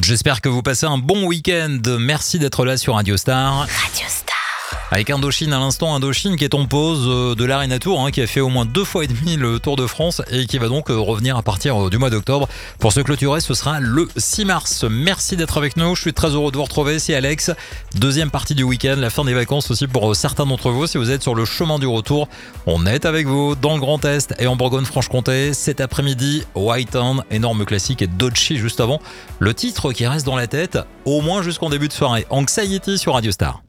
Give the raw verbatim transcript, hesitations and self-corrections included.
J'espère que vous passez un bon week-end. Merci d'être là sur Radio Star. Radio Star. Avec Indochine à l'instant, Indochine qui est en pause de l'Arena Tour, hein, qui a fait au moins deux fois et demi le Tour de France et qui va donc revenir à partir du mois d'octobre. Pour se clôturer, ce sera le six mars. Merci d'être avec nous, je suis très heureux de vous retrouver, c'est Alex. Deuxième partie du week-end, la fin des vacances aussi pour certains d'entre vous. Si vous êtes sur le chemin du retour, on est avec vous dans le Grand Est et en Bourgogne-Franche-Comté. Cet après-midi, Whitehand, énorme classique, et Doechii juste avant. Le titre qui reste dans la tête, au moins jusqu'en début de soirée. Anxiety sur Radio Star.